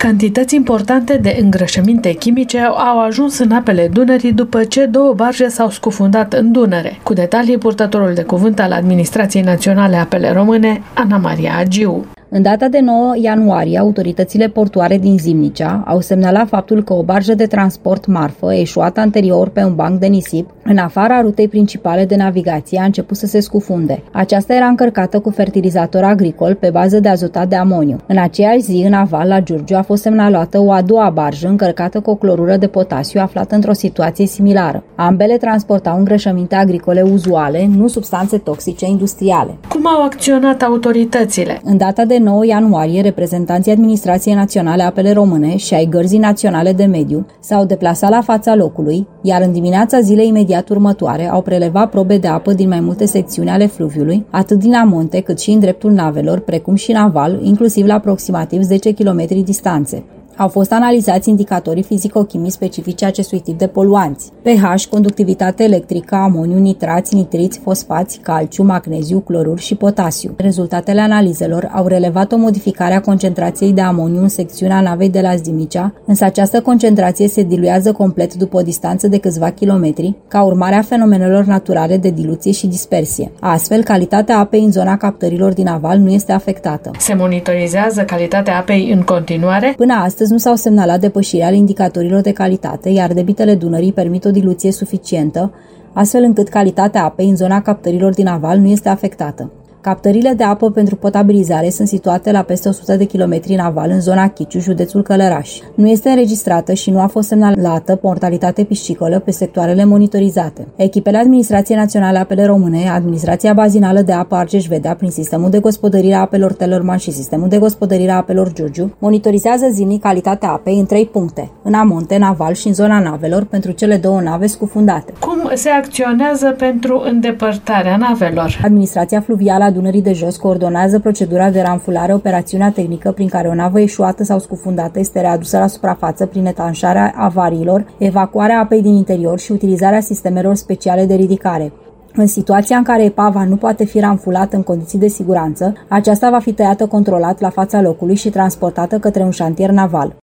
Cantități importante de îngrășăminte chimice au ajuns în apele Dunării după ce 2 barje s-au scufundat în Dunăre. Cu detalii, purtătorul de cuvânt al Administrației Naționale Apele Române, Ana Maria Agiu. În data de 9 ianuarie, autoritățile portuare din Zimnicea au semnalat faptul că o barjă de transport marfă, eșuată anterior pe un banc de nisip, în afara rutei principale de navigație, a început să se scufunde. Aceasta era încărcată cu fertilizator agricol pe bază de azotat de amoniu. În aceeași zi, în aval, la Giurgiu, a fost semnalată o a doua barjă încărcată cu o clorură de potasiu aflată într-o situație similară. Ambele transportau îngrășăminte agricole uzuale, nu substanțe toxice industriale. Cum au acționat autoritățile? În data de 9 ianuarie, reprezentanții Administrației Naționale Apele Române și ai Gărzii Naționale de Mediu s-au deplasat la fața locului, iar în dimineața zilei imediat următoare au prelevat probe de apă din mai multe secțiuni ale fluviului, atât din amonte cât și în dreptul navelor, precum și în aval, inclusiv la aproximativ 10 km distanțe. Au fost analizați indicatorii fizico-chimii specifice acestui tip de poluanți: pH, conductivitate electrică, amoniu, nitrați, nitriți, fosfați, calciu, magneziu, clorur și potasiu. Rezultatele analizelor au relevat o modificare a concentrației de amoniu în secțiunea navei de la Zimnicea, însă această concentrație se diluează complet după o distanță de câțiva kilometri, ca urmare a fenomenelor naturale de diluție și dispersie. Astfel, calitatea apei în zona captărilor din aval nu este afectată. Se monitorizează calitatea apei în continuare? Până astăzi nu s-au semnalat depășiri ale indicatorilor de calitate, iar debitele Dunării permit o diluție suficientă, astfel încât calitatea apei în zona captărilor din aval nu este afectată. Captările de apă pentru potabilizare sunt situate la peste 100 de kilometri în aval, în zona Chiciu, județul Călăraș. Nu este înregistrată și nu a fost semnalată mortalitate piscicolă pe sectoarele monitorizate. Echipele Administrației Naționale Apele Române, Administrația Bazinală de Apă Argeș-Vedea, prin sistemul de gospodărire a apelor Telorman și sistemul de gospodărire a apelor Giurgiu, monitorizează zilnic calitatea apei în 3 puncte: în amonte, în aval și în zona navelor, pentru cele 2 nave scufundate. Cum se acționează pentru îndepărtarea navelor? Administrația fluvială a Dunării de Jos coordonează procedura de ranfulare, operațiunea tehnică prin care o navă eșuată sau scufundată este readusă la suprafață prin etanșarea avariilor, evacuarea apei din interior și utilizarea sistemelor speciale de ridicare. În situația în care epava nu poate fi ranfulată în condiții de siguranță, aceasta va fi tăiată controlat la fața locului și transportată către un șantier naval.